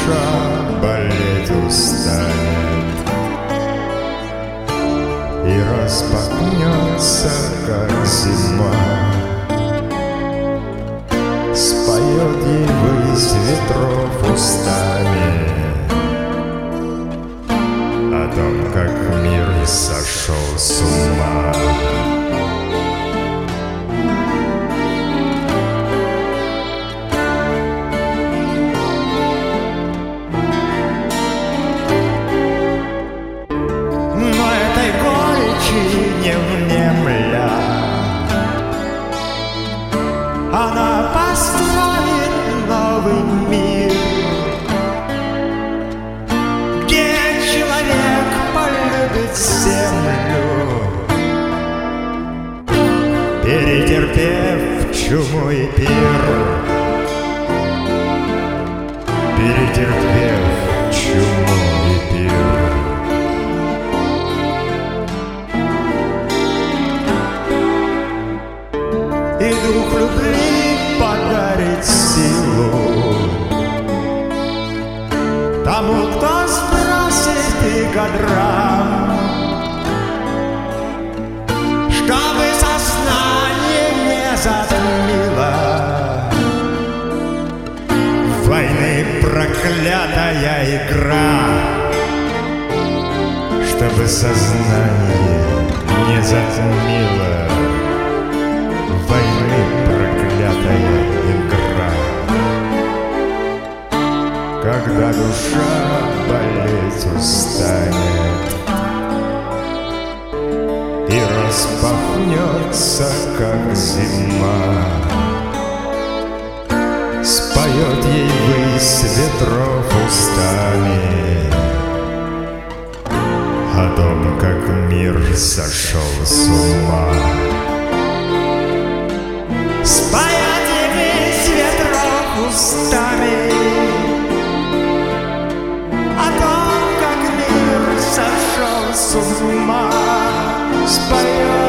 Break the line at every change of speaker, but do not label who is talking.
душа болеть устанет и распахнется, как зима, споет ей высь ветров устами о том, как мир сошел с ума. Но этой горечи не внемля, она построит новый мир, где человек полюбит землю, перетерпев чуму и пир, перетерпев чуму и пир. И дух любви подарит силу тому, кто сбросит игодрам, чтобы сознание не затмило войны проклятая игра, чтобы сознание не затмило войны проклятая игра. Когда душа болеть устанет и распахнется, как зима, споет ей высь ветров устами о том, как мир сошел с ума. Споет ей высь ветров устами о том, как мир сошел с ума. Споет